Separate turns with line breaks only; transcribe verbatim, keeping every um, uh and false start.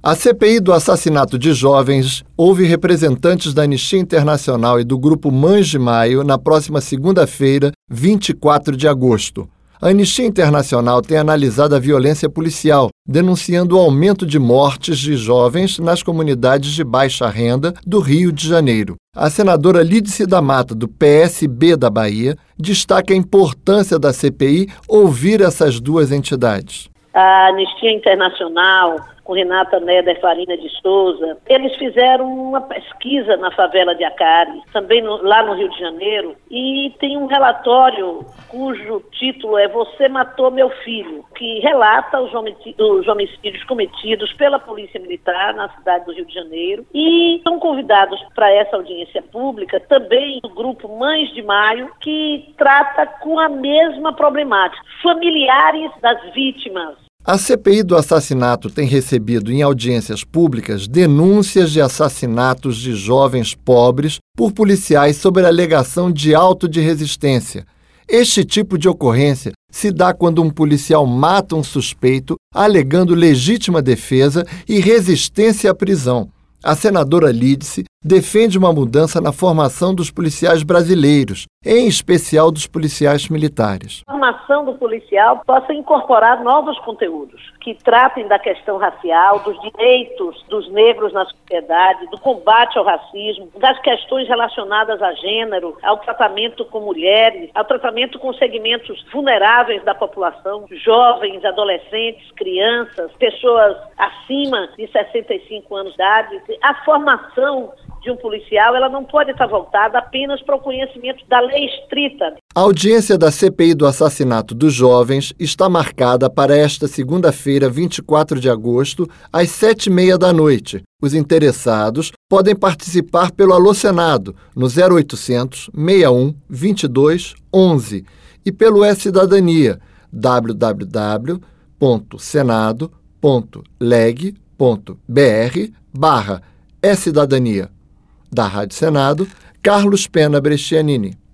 A C P I do assassinato de jovens ouve representantes da Anistia Internacional e do Grupo Mães de Maio na próxima segunda-feira, vinte e quatro de agosto. A Anistia Internacional tem analisado a violência policial, denunciando o aumento de mortes de jovens nas comunidades de baixa renda do Rio de Janeiro. A senadora Lídice da Mata, do P S B da Bahia, destaca a importância da C P I ouvir essas duas entidades.
A Anistia Internacional, com Renata Neder Farina de Souza, eles fizeram uma pesquisa na favela de Acari, também no, lá no Rio de Janeiro, e tem um relatório cujo título é Você Matou Meu Filho, que relata os homicídios cometidos pela Polícia Militar na cidade do Rio de Janeiro, e são convidados para essa audiência pública também o grupo Mães de Maio, que trata com a mesma problemática, familiares das vítimas.
A C P I do assassinato tem recebido em audiências públicas denúncias de assassinatos de jovens pobres por policiais sob a alegação de auto de resistência. Este tipo de ocorrência se dá quando um policial mata um suspeito alegando legítima defesa e resistência à prisão. A senadora Lídice defende uma mudança na formação dos policiais brasileiros, em especial dos policiais militares.
A formação do policial possa incorporar novos conteúdos que tratem da questão racial, dos direitos dos negros na sociedade, do combate ao racismo, das questões relacionadas a gênero, ao tratamento com mulheres, ao tratamento com segmentos vulneráveis da população, jovens, adolescentes, crianças, pessoas acima de sessenta e cinco anos de idade. A formação de um policial, ela não pode estar voltada apenas para o conhecimento da lei estrita.
A audiência da C P I do assassinato dos jovens está marcada para esta segunda-feira, vinte e quatro de agosto, às sete e meia da noite. Os interessados podem participar pelo Alô Senado, no zero oitocentos, sessenta e um, vinte e dois, onze, e pelo E-Cidadania, w w w ponto senado ponto leg ponto br barra E-Cidadania. Da Rádio Senado, Carlos Pena Brescianini.